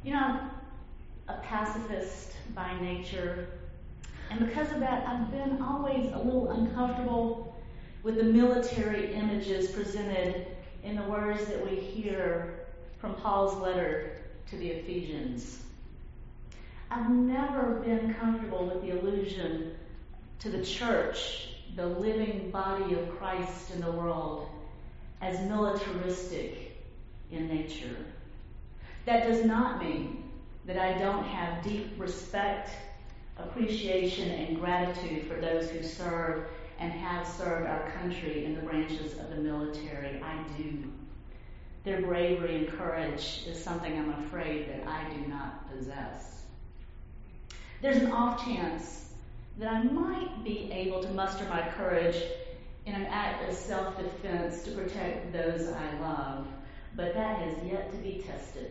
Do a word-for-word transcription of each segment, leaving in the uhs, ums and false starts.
You know, I'm a pacifist by nature, and because of that, I've been always a little uncomfortable with the military images presented in the words that we hear from Paul's letter to the Ephesians. I've never been comfortable with the allusion to the church, the living body of Christ in the world, as militaristic in nature. That does not mean that I don't have deep respect, appreciation, and gratitude for those who serve and have served our country in the branches of the military. I do. Their bravery and courage is something I'm afraid that I do not possess. There's an off chance that I might be able to muster my courage in an act of self-defense to protect those I love, but that has yet to be tested.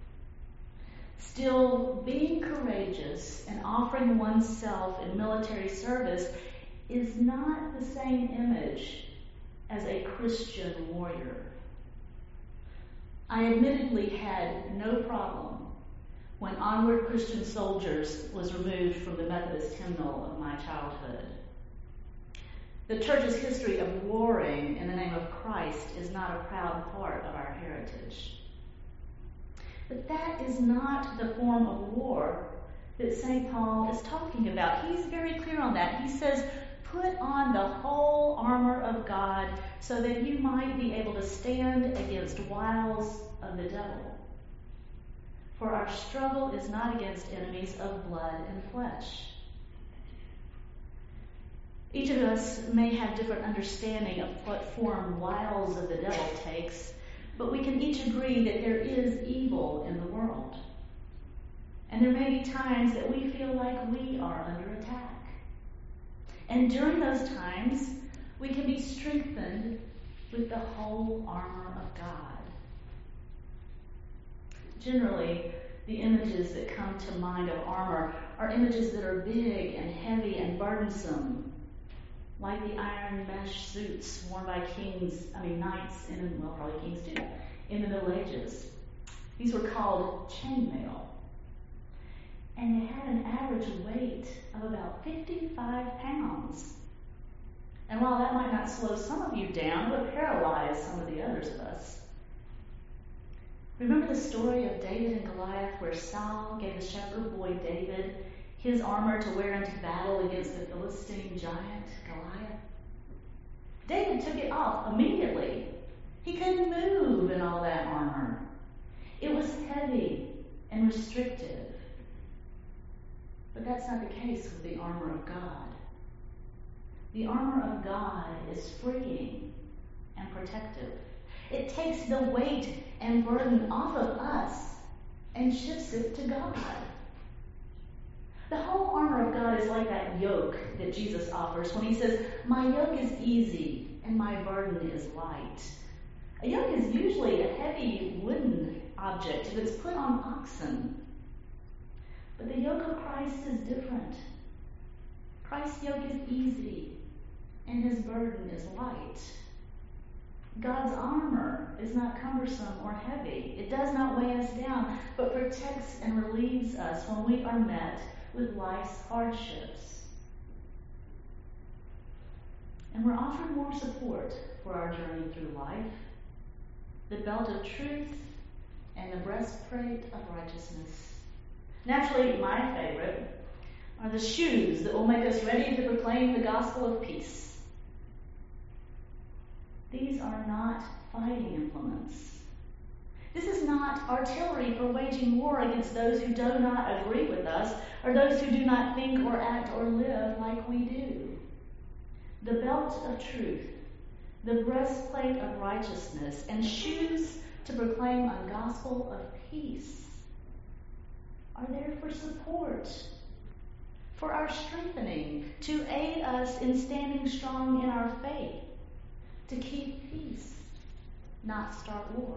Still, being courageous and offering oneself in military service is not the same image as a Christian warrior. I admittedly had no problem when Onward Christian Soldiers was removed from the Methodist hymnal of my childhood. The church's history of warring in the name of Christ is not a proud part of our heritage. But that is not the form of war that Saint Paul is talking about. He's very clear on that. He says, put on the whole armor of God so that you might be able to stand against wiles of the devil. For our struggle is not against enemies of blood and flesh. Each of us may have different understanding of what form wiles of the devil takes, but we can each agree that there is evil in the world. And there may be times that we feel like we are under attack. And during those times, we can be strengthened with the whole armor of God. Generally, the images that come to mind of armor are images that are big and heavy and burdensome, like the iron mesh suits worn by kings, I mean knights, and well, probably kings too, in the Middle Ages. These were called chainmail. And they had an average weight of about fifty-five pounds. And while that might not slow some of you down, it would paralyze some of the others of us. Remember the story of David and Goliath, where Saul gave the shepherd boy David his armor to wear into battle against the Philistine giant Goliath? David took it off immediately. He couldn't move in all that armor. It was heavy and restrictive. But that's not the case with the armor of God. The armor of God is freeing and protective. It takes the weight and burden off of us and shifts it to God. The whole armor of God is like that yoke that Jesus offers when he says, my yoke is easy and my burden is light. A yoke is usually a heavy wooden object that's put on oxen. But the yoke of Christ is different. Christ's yoke is easy and his burden is light. God's armor is not cumbersome or heavy. It does not weigh us down, but protects and relieves us when we are met with life's hardships. And we're offered more support for our journey through life. The belt of truth and the breastplate of righteousness. Naturally, my favorite are the shoes that will make us ready to proclaim the gospel of peace. These are not fighting implements. This is not artillery for waging war against those who do not agree with us or those who do not think or act or live like we do. The belt of truth, the breastplate of righteousness, and shoes to proclaim a gospel of peace are there for support, for our strengthening, to aid us in standing strong in our faith, to keep peace, not start war.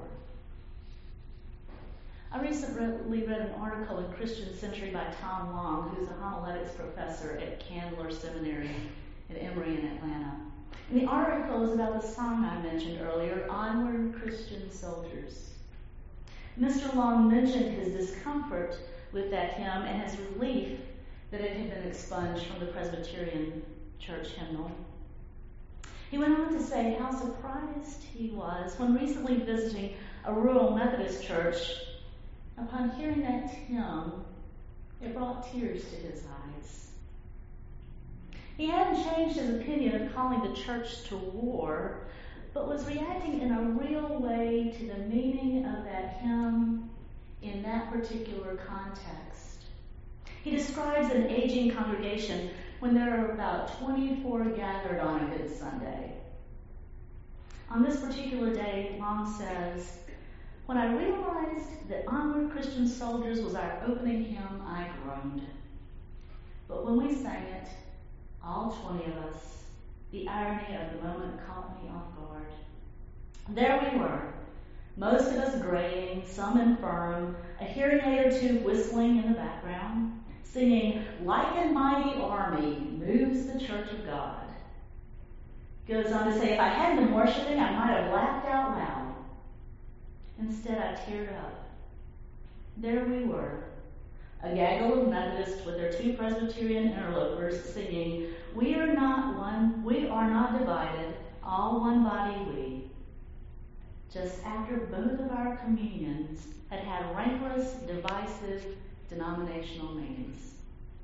I recently read an article in Christian Century by Tom Long, who's a homiletics professor at Candler Seminary at Emory in Atlanta. And the article is about the song I mentioned earlier, Onward Christian Soldiers. Mister Long mentioned his discomfort with that hymn and his relief that it had been expunged from the Presbyterian church hymnal. He went on to say how surprised he was when recently visiting a rural Methodist church. Upon hearing that hymn, it brought tears to his eyes. He hadn't changed his opinion of calling the church to war, but was reacting in a real way to the meaning of that hymn in that particular context. He describes an aging congregation when there are about twenty-four gathered on a Good Sunday. On this particular day, Long says, "When I realized that Onward Christian Soldiers was our opening hymn, I groaned. But when we sang it, all twenty of us, the irony of the moment caught me off guard. There we were, most of us graying, some infirm, a hearing aid or two whistling in the background, singing, 'Like a mighty army moves the church of God.'" Goes on to say, "If I hadn't been worshiping, I might have laughed out loud. Instead, I teared up. There we were, a gaggle of Methodists with their two Presbyterian interlopers singing, 'We are not one, we are not divided, all one body we,' just after both of our communions had had rancorous, divisive, denominational meanings."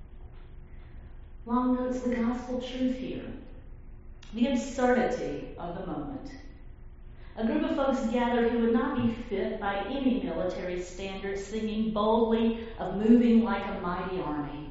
Long notes the gospel truth here, the absurdity of the moment. A group of folks gathered who would not be fit by any military standard, singing boldly of moving like a mighty army.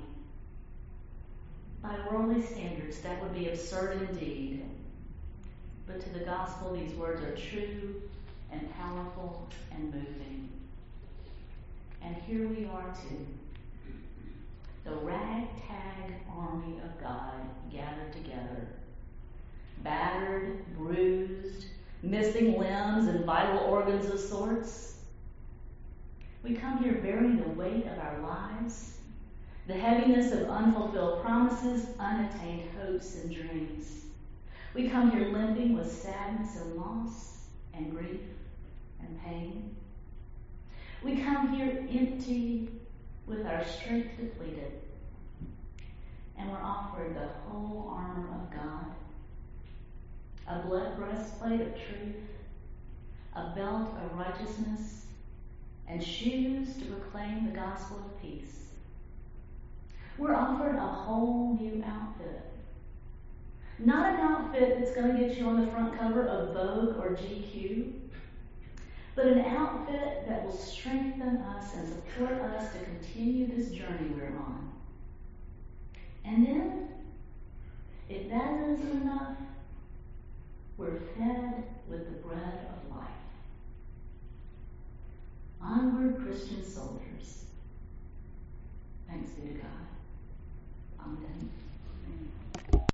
By worldly standards, that would be absurd indeed. But to the gospel, these words are true and powerful and moving. And here we are too, the ragtag army of God gathered together, battered, bruised, missing limbs and vital organs of sorts. We come here bearing the weight of our lives, the heaviness of unfulfilled promises, unattained hopes and dreams. We come here limping with sadness and loss and grief and pain. We come here empty with our strength depleted, and we're offered the whole armor of God. A blood breastplate of truth, a belt of righteousness, and shoes to proclaim the gospel of peace. We're offered a whole new outfit. Not an outfit that's going to get you on the front cover of Vogue or G Q, but an outfit that will strengthen us and support us to continue this journey we're on. And then, if that isn't enough, we're fed with the bread of life. Onward, Christian soldiers. Thanks be to God. Amen.